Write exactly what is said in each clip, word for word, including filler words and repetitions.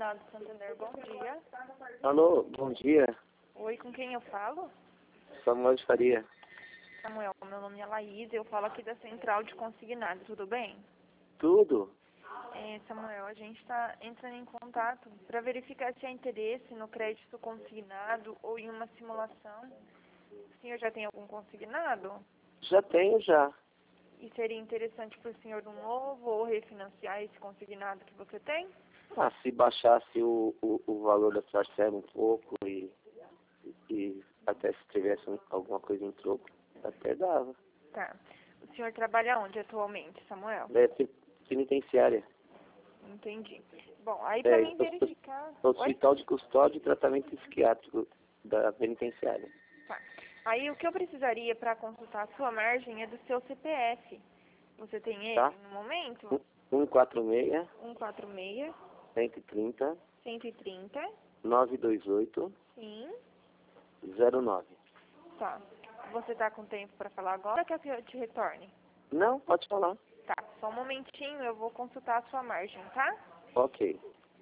Cidade de Santander, bom dia. Alô, bom dia. Oi, com quem eu falo? Samuel de Faria. Samuel, meu nome é Laís, eu falo aqui da Central de Consignado, tudo bem? Tudo? É, Samuel, a gente está entrando em contato para verificar se há interesse no crédito consignado ou em uma simulação. O senhor já tem algum consignado? Já tenho já. E seria interessante para o senhor um novo ou refinanciar esse consignado que você tem? Ah, se baixasse o, o, o valor da parcela um pouco e, e até se tivesse um- alguma coisa em troco, até dava. Tá. O senhor trabalha onde atualmente, Samuel? É pe- penitenciária. Entendi. Bom, aí para É, mim verificar... Oi? Hospital de Custódia e Tratamento Psiquiátrico da penitenciária. Tá. Aí o que eu precisaria para consultar a sua margem é do seu C P F. Você tem ele Tá? no momento? um quatro seis, um quatro seis, cento e trinta, cento e trinta. novecentos e vinte e oito, Sim. zero nove. Tá. Você tá com tempo para falar agora ou quer que eu te retorne? Não, pode falar. Tá. Só um momentinho, eu vou consultar a sua margem, tá? Ok.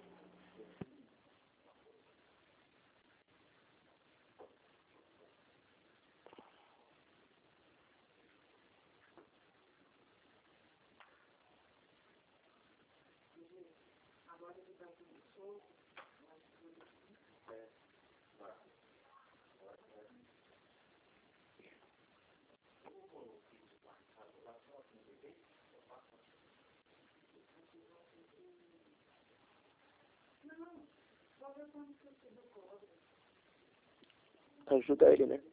Ajuda ele, né?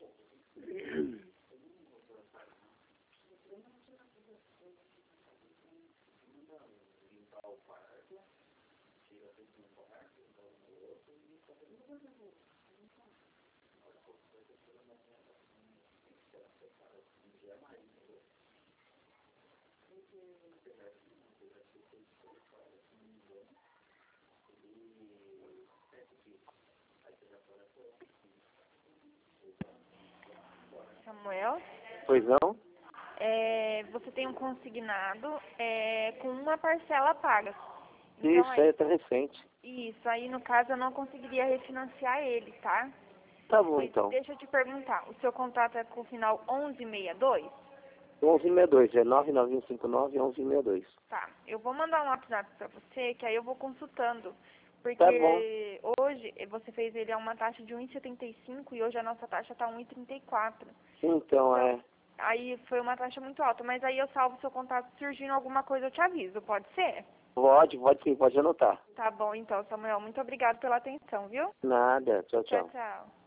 Samuel, Pois não? é, você tem um consignado é, com uma parcela paga. Então, Isso, aí, é até recente. isso, aí no caso eu não conseguiria refinanciar ele, tá? Tá bom, Mas então. deixa eu te perguntar, o seu contrato é com o final onze sessenta e dois? onze sessenta e dois, é nove nove um cinco nove, onze sessenta e dois. Tá, eu vou mandar um WhatsApp pra você, que aí eu vou consultando. Tá bom. Porque hoje você fez ele a uma taxa de um e setenta e cinco e hoje a nossa taxa tá um e trinta e quatro. Então, é... Aí foi uma taxa muito alta, mas aí eu salvo seu contato, surgindo alguma coisa eu te aviso, pode ser? Pode, pode sim, pode anotar. Tá bom então, Samuel, muito obrigado pela atenção, viu? Nada. Tchau, Tchau, tchau. tchau.